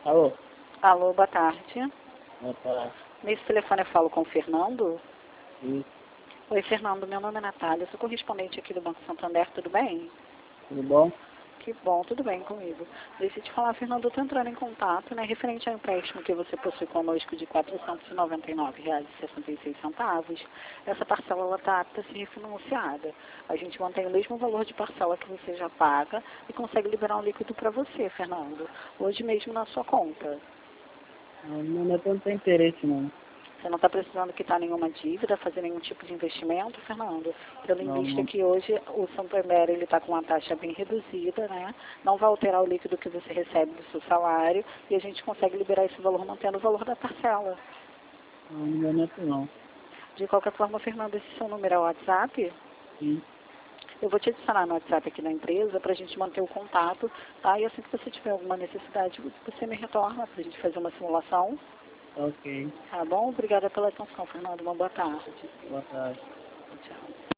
Alô? Alô, boa tarde. Boa tarde. Nesse telefone eu falo com o Fernando. Isso. Oi, Fernando, meu nome é Natália, sou correspondente aqui do Banco Santander, tudo bem? Tudo bom? Que bom, tudo bem comigo. Deixa eu te falar, Fernando, eu estou entrando em contato, né, referente ao empréstimo que você possui conosco de R$ 499,66. Essa parcela está apta a ser refinanciada. A gente mantém o mesmo valor de parcela que você já paga e consegue liberar um líquido para você, Fernando, hoje mesmo na sua conta. Não é tanto interesse, não. Você não está precisando quitar nenhuma dívida, fazer nenhum tipo de investimento, Fernando? Tendo em vista Não. que hoje o Santander está com uma taxa bem reduzida, né? Não vai alterar o líquido que você recebe do seu salário e a gente consegue liberar esse valor mantendo o valor da parcela. Não me momento não. De qualquer forma, Fernando, esse seu número é o WhatsApp? Sim. Eu vou te adicionar no WhatsApp aqui da empresa para a gente manter o contato, tá? E assim que você tiver alguma necessidade, você me retorna para a gente fazer uma simulação. Ok. Tá bom? Obrigada pela atenção, Fernando. Uma boa tarde. Boa tarde. Tchau.